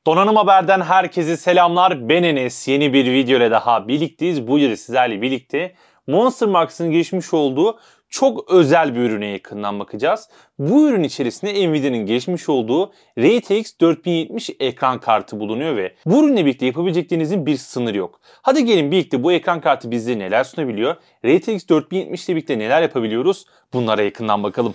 Donanım Haber'den herkese selamlar. Ben Enes. Yeni bir video ile daha birlikteyiz. Bu videoda sizlerle birlikte Monstermax'ın gelişmiş olduğu çok özel bir ürüne yakından bakacağız. Bu ürün içerisinde Nvidia'nın gelişmiş olduğu RTX 4070 ekran kartı bulunuyor ve bu ürünle birlikte yapabileceklerinizin bir sınırı yok. Hadi gelin birlikte bu ekran kartı bize neler sunabiliyor? RTX 4070 ile birlikte neler yapabiliyoruz? Bunlara yakından bakalım.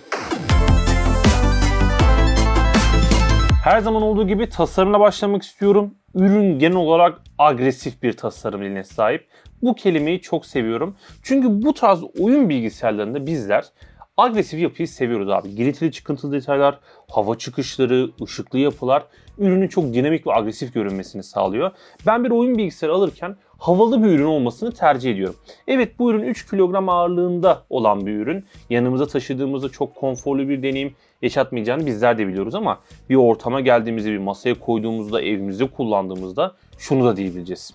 Her zaman olduğu gibi tasarımla başlamak istiyorum. Ürün genel olarak agresif bir tasarım diline sahip. Bu kelimeyi çok seviyorum. Çünkü bu tarz oyun bilgisayarlarında bizler agresif yapıyı seviyoruz abi. Giritili çıkıntılı detaylar, hava çıkışları, ışıklı yapılar ürünün çok dinamik ve agresif görünmesini sağlıyor. Ben bir oyun bilgisayarı alırken havalı bir ürün olmasını tercih ediyorum. Evet, bu ürün 3 kilogram ağırlığında olan bir ürün. Yanımıza taşıdığımızda çok konforlu bir deneyim yaşatmayacağını bizler de biliyoruz ama bir ortama geldiğimizde, bir masaya koyduğumuzda, evimizde kullandığımızda şunu da diyebileceğiz.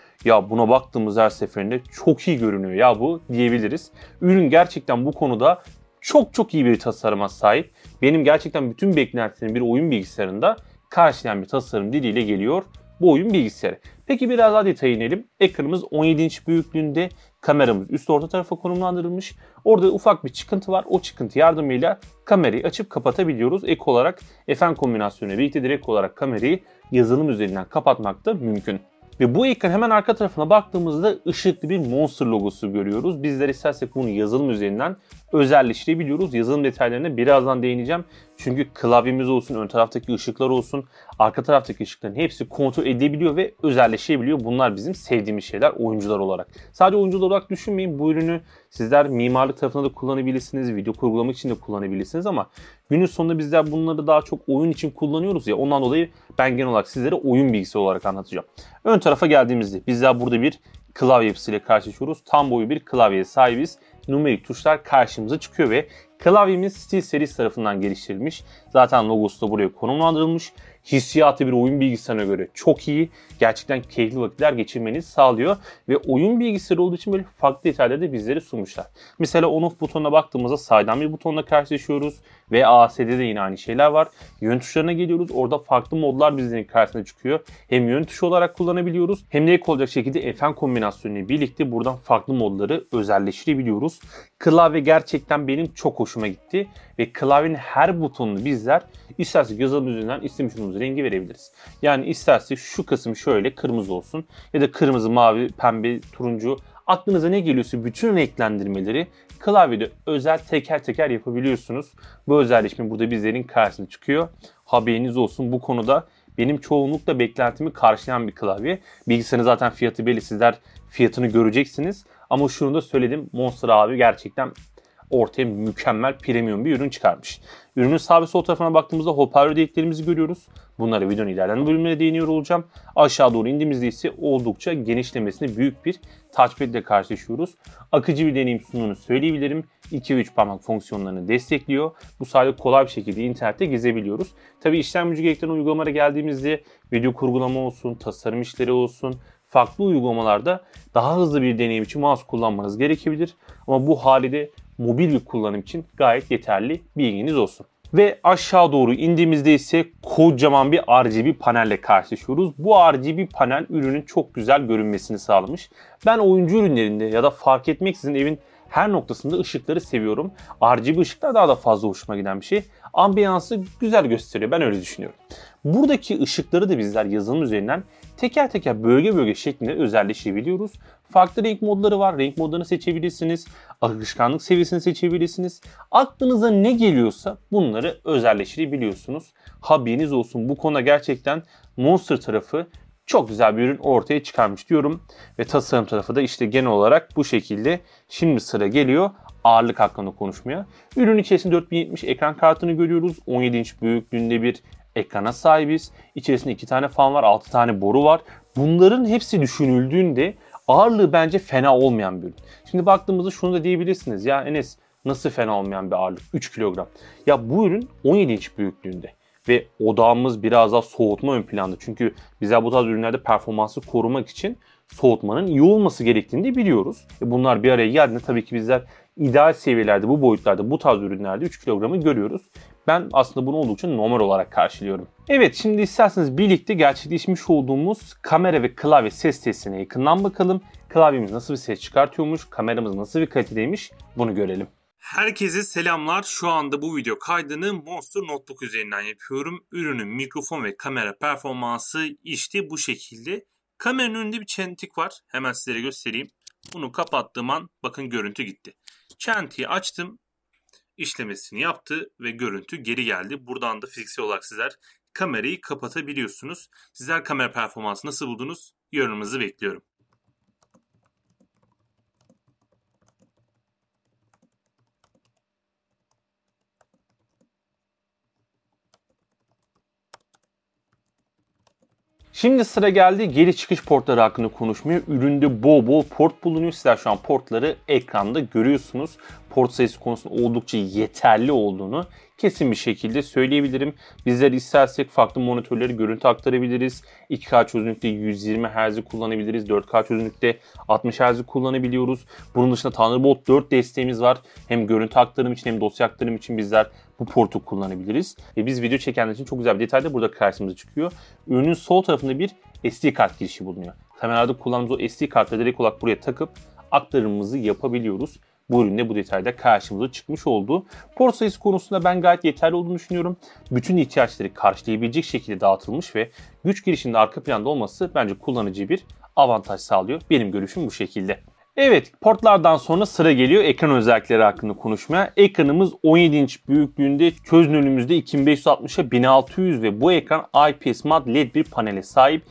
Ya buna baktığımız her seferinde çok iyi görünüyor ya bu diyebiliriz. Ürün gerçekten bu konuda çok iyi bir tasarıma sahip. Benim gerçekten bütün beklentilerim bir oyun bilgisayarında karşılayan bir tasarım diliyle geliyor bu oyun bilgisayarı. Peki biraz daha detaya inelim. Ekranımız 17 inç büyüklüğünde, kameramız üst orta tarafa konumlandırılmış. Orada ufak bir çıkıntı var. O çıkıntı yardımıyla kamerayı açıp kapatabiliyoruz. Ek olarak FM kombinasyonuyla birlikte direkt olarak kamerayı yazılım üzerinden kapatmak da mümkün. Ve bu ekran hemen arka tarafına baktığımızda ışıklı bir Monster logosu görüyoruz. Bizler istersek bunu yazılım üzerinden özelleştirebiliyoruz. Yazılım detaylarına birazdan değineceğim. Çünkü klavyemiz olsun, ön taraftaki ışıklar olsun, arka taraftaki ışıkların hepsi kontrol edebiliyor ve özelleşebiliyor. Bunlar bizim sevdiğimiz şeyler oyuncular olarak. Sadece oyuncular olarak düşünmeyin. Bu ürünü sizler mimarlık tarafında da kullanabilirsiniz, video kurgulamak için de kullanabilirsiniz ama günün sonunda bizler bunları daha çok oyun için kullanıyoruz ya. Ondan dolayı ben genel olarak sizlere oyun bilgisayarı olarak anlatacağım. Ön tarafa geldiğimizde bizler burada bir klavye yapısıyla karşılaşıyoruz. Tam boyu bir klavyeye sahibiz. Numerik tuşlar karşımıza çıkıyor ve klavyemiz SteelSeries tarafından geliştirilmiş. Zaten logosu da buraya konumlandırılmış. Hissiyatı bir oyun bilgisayarına göre çok iyi. Gerçekten keyifli vakitler geçirmenizi sağlıyor. Ve oyun bilgisayarı olduğu için böyle farklı detayları da bizlere sunmuşlar. Mesela on-off butonuna baktığımızda saydam bir butonla karşılaşıyoruz. Ve ASD'de de yine aynı şeyler var. Yön tuşlarına geliyoruz. Orada farklı modlar bizlerin karşısına çıkıyor. Hem yön tuşu olarak kullanabiliyoruz. Hem de ek olacak şekilde FM kombinasyonuyla birlikte buradan farklı modları özelleştirebiliyoruz. Klavye gerçekten benim çok hoşuma gitti. Ve klavyenin her butonunu bizler istersek yazılım üzerinden istediğimiz rengi verebiliriz. Yani istersek şu kısım şöyle kırmızı olsun ya da kırmızı, mavi, pembe, turuncu, aklınıza ne geliyorsa bütün renklendirmeleri klavyede özel teker teker yapabiliyorsunuz. Bu özelleşme burada bizlerin karşısına çıkıyor. Haberiniz olsun, bu konuda benim çoğunlukla beklentimi karşılayan bir klavye. Bilgisayarın zaten fiyatı belli, sizler fiyatını göreceksiniz. Ama şunu da söyledim, Monster abi gerçekten ortaya mükemmel premium bir ürün çıkarmış. Ürünün sağ ve sol tarafına baktığımızda hoparlör deliklerimizi görüyoruz. Bunlara videonun ilerleyen bölümlerine değiniyor olacağım. Aşağı doğru indiğimizde ise oldukça genişlemesine büyük bir touchpad ile karşılaşıyoruz. Akıcı bir deneyim sunduğunu söyleyebilirim. 2 ve 3 parmak fonksiyonlarını destekliyor. Bu sayede kolay bir şekilde internette gezebiliyoruz. Tabi işlemci gerektiren uygulamalara geldiğimizde video kurgulama olsun, tasarım işleri olsun, farklı uygulamalarda daha hızlı bir deneyim için mouse kullanmanız gerekebilir. Ama bu haliyle mobil bir kullanım için gayet yeterli, bilginiz olsun. Ve aşağı doğru indiğimizde ise kocaman bir RGB panelle karşılaşıyoruz. Bu RGB panel ürünün çok güzel görünmesini sağlamış. Ben oyuncu ürünlerinde ya da fark etmeksizin evin her noktasında ışıkları seviyorum. RGB ışıklar daha da fazla hoşuma giden bir şey. Ambiyansı güzel gösteriyor, ben öyle düşünüyorum. Buradaki ışıkları da bizler yazılım üzerinden teker teker bölge şeklinde özelleştirebiliyoruz. Farklı renk modları var. Renk modlarını seçebilirsiniz. Akışkanlık seviyesini seçebilirsiniz. Aklınıza ne geliyorsa bunları özelleştirebiliyorsunuz. Haberiniz olsun, bu konuda gerçekten Monster tarafı çok güzel bir ürün ortaya çıkarmış diyorum. Ve tasarım tarafı da işte genel olarak bu şekilde. Şimdi sıra geliyor ağırlık hakkında konuşmaya. Ürün içerisinde 4070 ekran kartını görüyoruz. 17 inç büyüklüğünde bir ekrana sahibiz. İçerisinde 2 tane fan var, 6 tane boru var. Bunların hepsi düşünüldüğünde ağırlığı bence fena olmayan bir ürün. Şimdi baktığımızda şunu da diyebilirsiniz. Ya Enes, nasıl fena olmayan bir ağırlık? 3 kilogram. Ya bu ürün 17 inç büyüklüğünde. Ve odağımız biraz daha soğutma ön planda. Çünkü bizler bu tarz ürünlerde performansı korumak için soğutmanın iyi olması gerektiğini de biliyoruz. Bunlar bir araya geldiğinde tabii ki bizler ideal seviyelerde, bu boyutlarda, bu tarz ürünlerde 3 kilogramı görüyoruz. Ben aslında bunu oldukça normal olarak karşılıyorum. Evet, şimdi isterseniz birlikte gerçekleşmiş olduğumuz kamera ve klavye ses testine yakından bakalım. Klavyemiz nasıl bir ses çıkartıyormuş, kameramız nasıl bir kalitedeymiş bunu görelim. Herkese selamlar. Şu anda bu video kaydını Monster Notebook üzerinden yapıyorum. Ürünün mikrofon ve kamera performansı işte bu şekilde. Kameranın önünde bir çentik var. Hemen sizlere göstereyim. Bunu kapattığım an bakın görüntü gitti. Çentiği açtım. İşlemesini yaptı ve görüntü geri geldi. Buradan da fiziksel olarak sizler kamerayı kapatabiliyorsunuz. Sizler kamera performansı nasıl buldunuz? Yorumunuzu bekliyorum. Şimdi sıra geldi geri çıkış portları hakkında konuşmaya. Üründe bol bol port bulunuyor. Sizler şu an portları ekranda görüyorsunuz. Port sayısı konusunda oldukça yeterli olduğunu kesin bir şekilde söyleyebilirim. Bizler istersek farklı monitörleri görüntü aktarabiliriz. 2K çözünürlükte 120 Hz kullanabiliriz. 4K çözünürlükte 60 Hz kullanabiliyoruz. Bunun dışında Thunderbolt 4 desteğimiz var. Hem görüntü aktarım için hem dosya aktarım için bizler bu portu kullanabiliriz. Ve biz video çekenler için çok güzel bir detay da burada karşımıza çıkıyor. Ürünün sol tarafında bir SD kart girişi bulunuyor. Kameralarda kullandığımız o SD kartı direkt olarak buraya takıp aktarımımızı yapabiliyoruz. Bu üründe bu detayda karşımıza çıkmış oldu. Port sayısı konusunda ben gayet yeterli olduğunu düşünüyorum. Bütün ihtiyaçları karşılayabilecek şekilde dağıtılmış ve güç girişinde arka planda olması bence kullanıcıya bir avantaj sağlıyor. Benim görüşüm bu şekilde. Evet, portlardan sonra sıra geliyor ekran özellikleri hakkında konuşmaya. Ekranımız 17 inç büyüklüğünde, çözünürlüğümüzde 2560'a 1600 ve bu ekran IPS Mat LED bir panele sahip.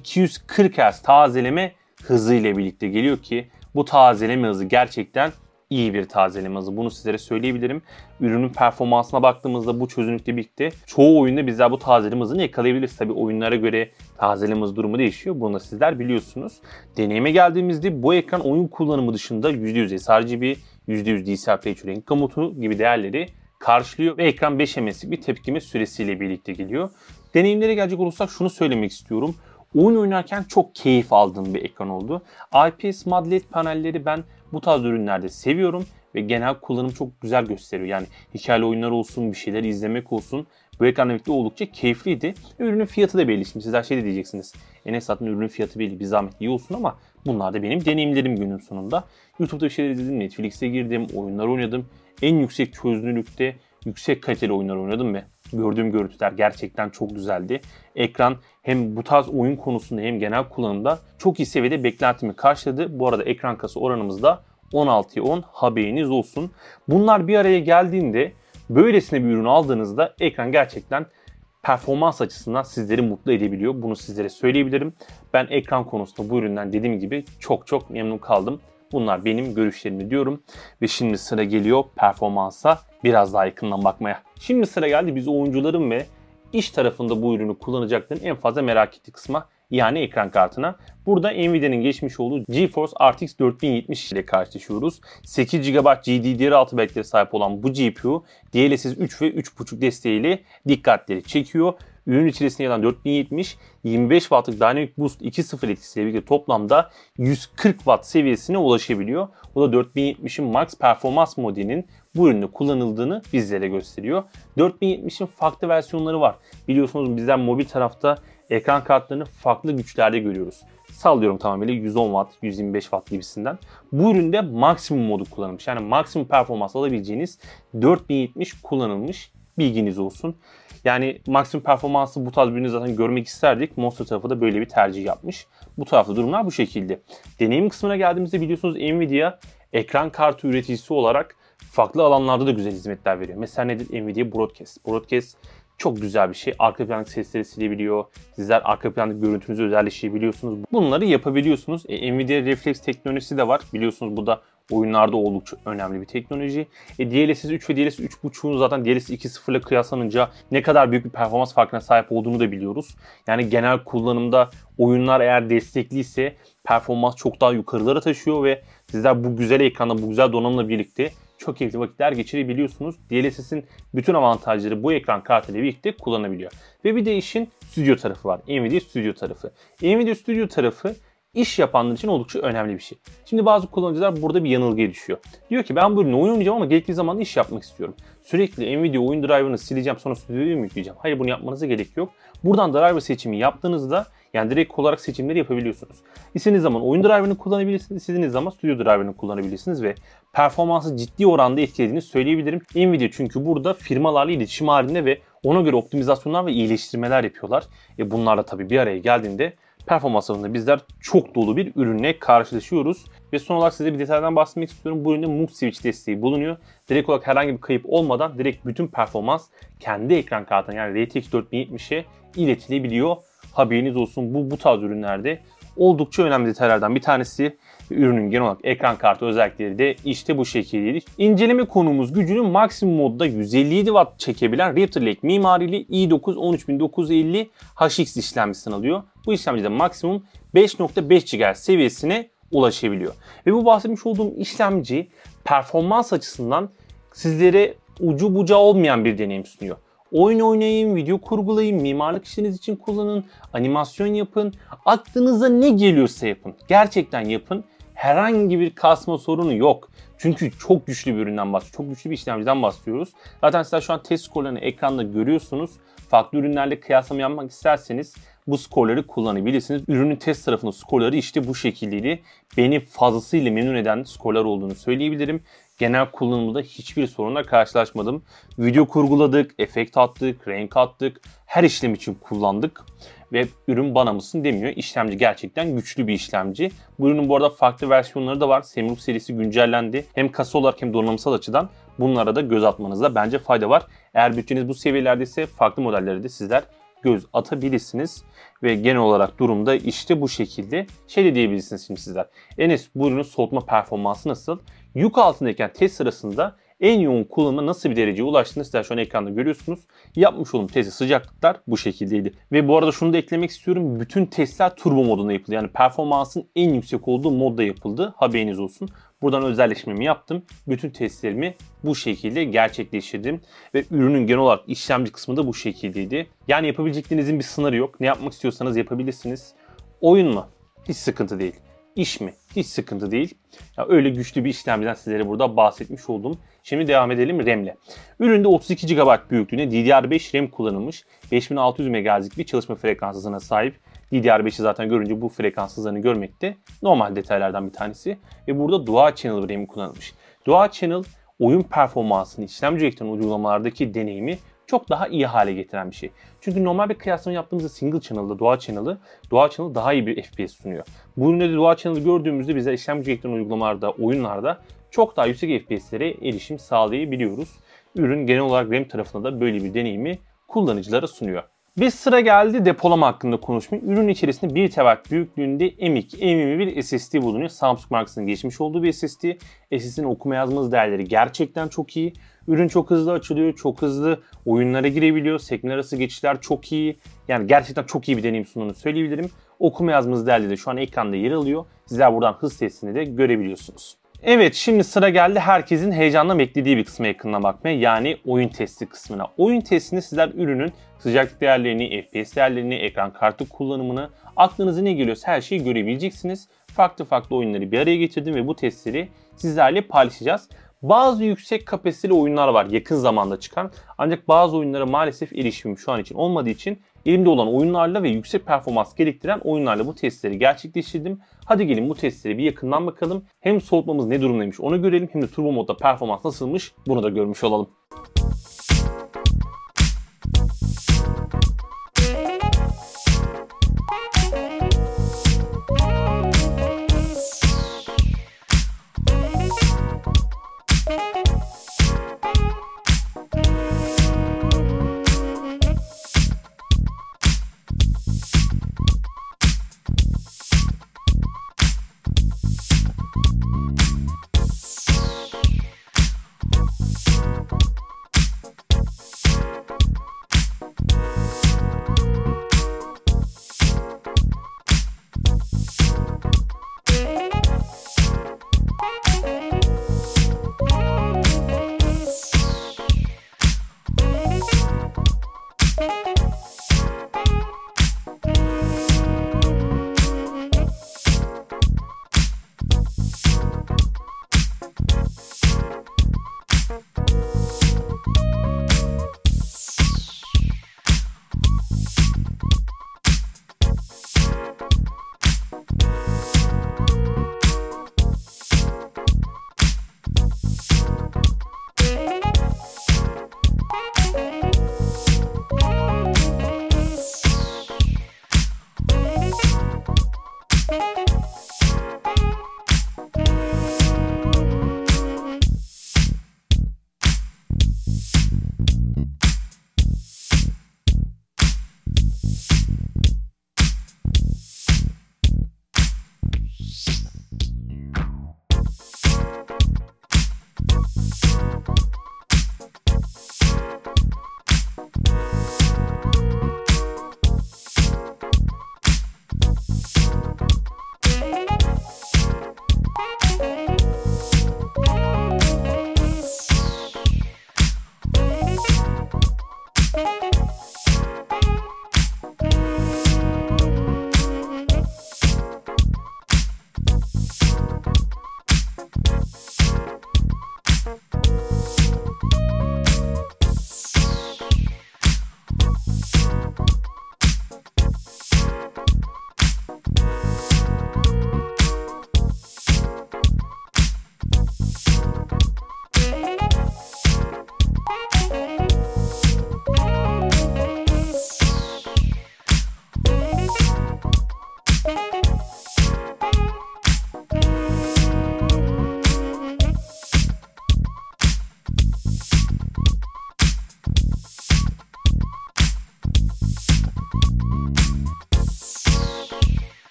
240 Hz tazeleme hızı ile birlikte geliyor ki bu tazeleme hızı gerçekten iyi bir tazeleme hızı. Bunu sizlere söyleyebilirim. Ürünün performansına baktığımızda bu çözünürlükle birlikte çoğu oyunda bizler bu tazeleme hızını yakalayabiliriz. Tabii oyunlara göre tazeleme hızı durumu değişiyor. Bunu da sizler biliyorsunuz. Deneyime geldiğimizde bu ekran oyun kullanımı dışında %100 sRGB, %100 DCI renk komutu gibi değerleri karşılıyor ve ekran 5 ms'lik bir tepkime süresiyle birlikte geliyor. Deneyimlere gelecek olursak şunu söylemek istiyorum. Oyun oynarken çok keyif aldığım bir ekran oldu. IPS Mat LED panelleri ben bu tarz ürünlerde seviyorum ve genel kullanım çok güzel gösteriyor. Yani hikayeli oyunlar olsun, bir şeyler izlemek olsun. Bu ekranla birlikte oldukça keyifliydi. Ürünün fiyatı da belli. Şimdi sizler şey de diyeceksiniz. Enes zaten ürünün fiyatı belli. Bir zahmet iyi olsun ama bunlar da benim deneyimlerim günün sonunda. YouTube'da bir şeyler izledim, Netflix'e girdim, oyunlar oynadım. En yüksek çözünürlükte yüksek kaliteli oyunlar oynadım ve gördüğüm görüntüler gerçekten çok güzeldi. Ekran hem bu tarz oyun konusunda hem genel kullanımda çok iyi seviyede beklentimi karşıladı. Bu arada ekran kası oranımız da 16'ya 10, haberiniz olsun. Bunlar bir araya geldiğinde böylesine bir ürün aldığınızda ekran gerçekten performans açısından sizleri mutlu edebiliyor. Bunu sizlere söyleyebilirim. Ben ekran konusunda bu üründen dediğim gibi çok memnun kaldım. Bunlar benim görüşlerim diyorum. Ve şimdi sıra geliyor performansa biraz daha yakından bakmaya. Şimdi sıra geldi biz oyuncuların ve iş tarafında bu ürünü kullanacakların en fazla merak ettiği kısma, yani ekran kartına. Burada Nvidia'nın geçmiş olduğu GeForce RTX 4070 ile karşılaşıyoruz. 8 GB GDDR6 belleklere sahip olan bu GPU DLSS 3 ve 3.5 desteğiyle dikkatleri çekiyor. Ürün içerisinde yer alan 4070, 25 Watt'lık Dynamic Boost 2.0 etkisiyle birlikte toplamda 140 Watt seviyesine ulaşabiliyor. Bu da 4070'in Max Performans modelinin bu üründe kullanıldığını bizlere gösteriyor. 4070'in farklı versiyonları var. Biliyorsunuz bizler mobil tarafta ekran kartlarını farklı güçlerde görüyoruz. Sallıyorum tamamıyla 110 Watt, 125 Watt gibisinden. Bu üründe maksimum modu kullanılmış. Yani maksimum performans alabileceğiniz 4070 kullanılmış, bilginiz olsun. Yani maksimum performansı bu tarz bir ürünü zaten görmek isterdik. Monster tarafı da böyle bir tercih yapmış. Bu tarafta durumlar bu şekilde. Deneyim kısmına geldiğimizde biliyorsunuz Nvidia ekran kartı üreticisi olarak farklı alanlarda da güzel hizmetler veriyor. Mesela nedir? Nvidia Broadcast. Broadcast çok güzel bir şey. Arka plandaki sesleri silebiliyor. Sizler arka plandaki görüntünüzü özelleştirebiliyorsunuz. Bunları yapabiliyorsunuz. Nvidia Reflex teknolojisi de var. Biliyorsunuz bu da oyunlarda oldukça önemli bir teknoloji. DLSS 3 ve DLSS 3.5'un zaten DLSS 2.0 ile kıyaslanınca ne kadar büyük bir performans farkına sahip olduğunu da biliyoruz. Yani genel kullanımda oyunlar eğer destekliyse performans çok daha yukarılara taşıyor ve sizler bu güzel ekranda, bu güzel donanımla birlikte çok keyifli vakitler geçirebiliyorsunuz. DLSS'in bütün avantajları bu ekran kartıyla birlikte kullanabiliyor. Ve bir de işin stüdyo tarafı var. Nvidia Studio tarafı. Nvidia Studio tarafı iş yapanlar için oldukça önemli bir şey. Şimdi bazı kullanıcılar burada bir yanılgıya düşüyor. Diyor ki ben bu ürünü oyun oynayacağım ama gerektiği zaman iş yapmak istiyorum. Sürekli Nvidia oyun driver'ını sileceğim sonra stüdyoya mı yükleyeceğim? Hayır, bunu yapmanıza gerek yok. Buradan driver seçimi yaptığınızda yani direkt olarak seçimleri yapabiliyorsunuz. İstediğiniz zaman oyun driver'ını kullanabilirsiniz, istediğiniz zaman stüdyo driver'ını kullanabilirsiniz ve performansı ciddi oranda etkilediğini söyleyebilirim. Nvidia çünkü burada firmalarla iletişim halinde ve ona göre optimizasyonlar ve iyileştirmeler yapıyorlar. Bunlarla tabii bir araya geldiğinde performans alanında bizler çok dolu bir ürünle karşılaşıyoruz. Ve son olarak size bir detaydan bahsetmek istiyorum. Bu üründe Move Switch desteği bulunuyor. Direkt olarak herhangi bir kayıp olmadan direkt bütün performans kendi ekran kartına yani RTX 4070'e iletilebiliyor. Haberiniz olsun, bu tarz ürünlerde oldukça önemli detaylardan bir tanesi. Ürünün genel olarak ekran kartı özellikleri de işte bu şekildeydi. İnceleme konumuz gücünü maksimum modda 157 Watt çekebilen Raptor Lake mimarili i9 13950 HX işlemcisini alıyor. Bu işlemcide maksimum 5.5 GHz seviyesine ulaşabiliyor. Ve bu bahsetmiş olduğum işlemci performans açısından sizlere ucu bucağı olmayan bir deneyim sunuyor. Oyun oynayın, video kurgulayın, mimarlık işiniz için kullanın, animasyon yapın, aklınıza ne geliyorsa yapın. Gerçekten yapın. Herhangi bir kasma sorunu yok. Çünkü çok güçlü bir üründen bahsediyoruz. Çok güçlü bir işlemciden bahsediyoruz. Zaten sizler şu an test skorlarını ekranda görüyorsunuz. Farklı ürünlerle kıyaslama yapmak isterseniz bu skorları kullanabilirsiniz. Ürünün test tarafının skorları işte bu şekildeydi. Beni fazlasıyla memnun eden skorlar olduğunu söyleyebilirim. Genel kullanımda hiçbir sorunla karşılaşmadım. Video kurguladık, efekt attık, renk attık. Her işlem için kullandık. Ve ürün bana mısın demiyor. İşlemci gerçekten güçlü bir işlemci. Bu ürünün bu arada farklı versiyonları da var. Semruk serisi güncellendi. Hem kasa olarak hem donanımsal açıdan bunlara da göz atmanızda bence fayda var. Eğer bütçeniz bu seviyelerdeyse farklı modelleri de sizler göz atabilirsiniz. Ve genel olarak durumda işte bu şekilde. Şey de diyebilirsiniz şimdi sizler. Enes, bu ürünün soğutma performansı nasıl? Yük altındayken test sırasında en yoğun kullanıma nasıl bir dereceye ulaştığını sizler şu an ekranda görüyorsunuz. Yapmış olduğum testi sıcaklıklar bu şekildeydi. Ve bu arada şunu da eklemek istiyorum. Bütün testler turbo modunda yapıldı. Yani performansın en yüksek olduğu modda yapıldı. Haberiniz olsun. Buradan özelleşmemi yaptım. Bütün testlerimi bu şekilde gerçekleştirdim. Ve ürünün genel olarak işlemci kısmı da bu şekildeydi. Yani yapabileceklerinizin bir sınırı yok. Ne yapmak istiyorsanız yapabilirsiniz. Oyun mu? Hiç sıkıntı değil. İş mi? Hiç sıkıntı değil. Ya öyle güçlü bir işlemciden sizlere burada bahsetmiş oldum. Şimdi devam edelim RAM'le. Üründe 32 GB büyüklüğünde DDR5 RAM kullanılmış. 5600 MHz'lik bir çalışma frekans hızına sahip. DDR5'i zaten görünce bu frekans hızlarını görmek de normal detaylardan bir tanesi. Ve burada Dual Channel RAM kullanılmış. Dual Channel oyun performansını işlemci ekran uygulamalardaki deneyimi çok daha iyi hale getiren bir şey. Çünkü normal bir kıyaslama yaptığımızda single channel'da Dual Channel daha iyi bir FPS sunuyor. Bu üründe de Dual Channel gördüğümüzde bize işlemci ekran uygulamalarda, oyunlarda çok daha yüksek FPS'lere erişim sağlayabiliyoruz. Ürün genel olarak RAM tarafında da böyle bir deneyimi kullanıcılara sunuyor. Ve sıra geldi depolama hakkında konuşmaya. Ürün içerisinde 1 TB büyüklüğünde M2, M.2 bir SSD bulunuyor. Samsung markasının geçmiş olduğu bir SSD. SSD'nin okuma yazma hız değerleri gerçekten çok iyi. Ürün çok hızlı açılıyor, çok hızlı oyunlara girebiliyor. Sekme arası geçişler çok iyi. Yani gerçekten çok iyi bir deneyim sunduğunu söyleyebilirim. Okuma yazma hız değerleri de şu an ekranda yer alıyor. Sizler buradan hız testini de görebiliyorsunuz. Evet, şimdi sıra geldi herkesin heyecanla beklediği bir kısma yakından bakmaya, yani oyun testi kısmına. Oyun testinde sizler ürünün sıcaklık değerlerini, FPS değerlerini, ekran kartı kullanımını, aklınıza ne geliyorsa her şeyi görebileceksiniz. Farklı oyunları bir araya getirdim ve bu testleri sizlerle paylaşacağız. Bazı yüksek kapasiteli oyunlar var yakın zamanda çıkan, ancak bazı oyunlara maalesef erişimim şu an için olmadığı için elimde olan oyunlarla ve yüksek performans gerektiren oyunlarla bu testleri gerçekleştirdim. Hadi gelin bu testleri bir yakından bakalım. Hem soğutmamız ne durumdaymış onu görelim, hem de turbo modda performans nasılmış bunu da görmüş olalım.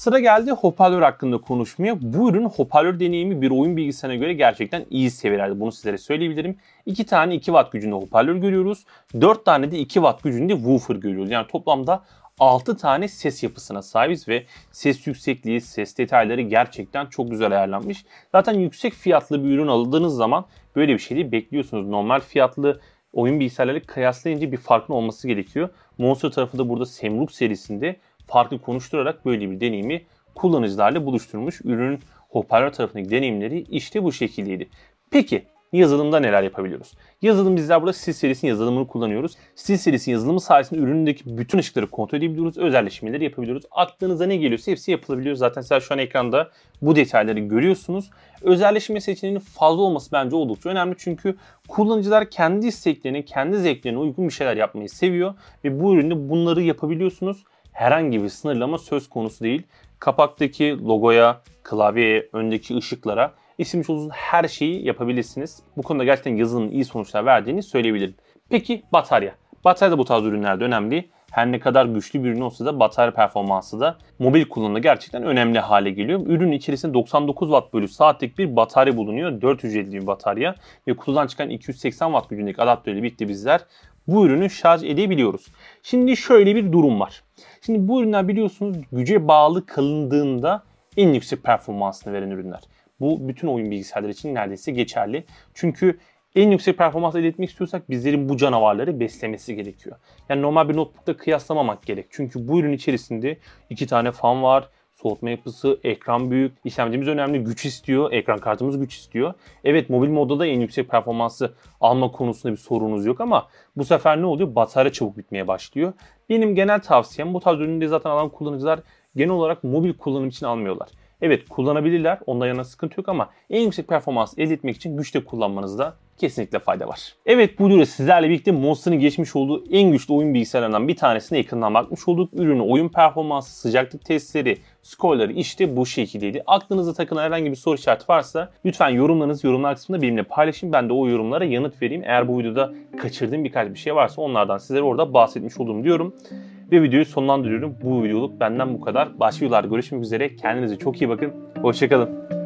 Sıra geldi hoparlör hakkında konuşmaya. Bu ürün hoparlör deneyimi bir oyun bilgisayarına göre gerçekten iyi seviyelerde. Bunu sizlere söyleyebilirim. 2 tane 2 watt gücünde hoparlör görüyoruz. 4 tane de 2 watt gücünde woofer görüyoruz. Yani toplamda 6 tane ses yapısına sahibiz ve ses yüksekliği, ses detayları gerçekten çok güzel ayarlanmış. Zaten yüksek fiyatlı bir ürün aldığınız zaman böyle bir şeyi bekliyorsunuz. Normal fiyatlı oyun bilgisayarları kıyaslayınca bir farkın olması gerekiyor. Monster tarafı da burada Semruk serisinde farklı konuşturarak böyle bir deneyimi kullanıcılarla buluşturmuş. Ürünün hoparlör tarafındaki deneyimleri işte bu şekildeydi. Peki yazılımda neler yapabiliyoruz? Yazılım bizler burada Steel serisinin yazılımını kullanıyoruz. Steel serisinin yazılımı sayesinde ürünündeki bütün ışıkları kontrol edebiliyoruz. Özelleşmeleri yapabiliyoruz. Aklınıza ne geliyorsa hepsi yapılabiliyor. Zaten siz şu an ekranda bu detayları görüyorsunuz. Özelleşme seçeneğinin fazla olması bence oldukça önemli. Çünkü kullanıcılar kendi isteklerine, kendi zevklerine uygun bir şeyler yapmayı seviyor. Ve bu üründe bunları yapabiliyorsunuz. Herhangi bir sınırlama söz konusu değil. Kapaktaki logoya, klavyeye, öndeki ışıklara İstemiş olduğunuz her şeyi yapabilirsiniz. Bu konuda gerçekten yazılımın iyi sonuçlar verdiğini söyleyebilirim. Peki batarya. Batarya da bu tarz ürünlerde önemli. Her ne kadar güçlü bir ürün olsa da batarya performansı da mobil kullanımda gerçekten önemli hale geliyor. Ürünün içerisinde 99 Watt bölü saatlik bir batarya bulunuyor. 450 bir batarya ve kutudan çıkan 280 Watt gücündeki adaptörle birlikte bizler bu ürünü şarj edebiliyoruz. Şimdi şöyle bir durum var. Şimdi bu ürünler biliyorsunuz güce bağlı kalındığında en yüksek performansını veren ürünler. Bu bütün oyun bilgisayarları için neredeyse geçerli. Çünkü en yüksek performans elde etmek istiyorsak bizlerin bu canavarları beslemesi gerekiyor. Yani normal bir notebook'ta kıyaslamamak gerek. Çünkü bu ürün içerisinde 2 tane fan var, soğutma yapısı, ekran büyük, işlemcimiz önemli, güç istiyor, ekran kartımız güç istiyor. Evet, mobil modda da en yüksek performansı alma konusunda bir sorunuz yok ama bu sefer ne oluyor? Batarya çabuk bitmeye başlıyor. Benim genel tavsiyem bu tarz ürünleri zaten alan kullanıcılar genel olarak mobil kullanım için almıyorlar. Evet, kullanabilirler. Ondan yana sıkıntı yok ama en yüksek performans elde etmek için güçte kullanmanızda kesinlikle fayda var. Evet, bu videoda sizlerle birlikte Monster'ın geçmiş olduğu en güçlü oyun bilgisayarlarından bir tanesine yakından bakmış olduk. Ürünün oyun performansı, sıcaklık testleri, skorları işte bu şekildeydi. Aklınıza takılan herhangi bir soru işareti varsa lütfen yorumlarınızı yorumlar kısmında benimle paylaşın. Ben de o yorumlara yanıt vereyim. Eğer bu videoda kaçırdığım birkaç bir şey varsa onlardan sizlere orada bahsetmiş olurum diyorum. Ve videoyu sonlandırıyorum. Bu videoluk benden bu kadar. Başka videolarda görüşmek üzere. Kendinize çok iyi bakın. Hoşçakalın.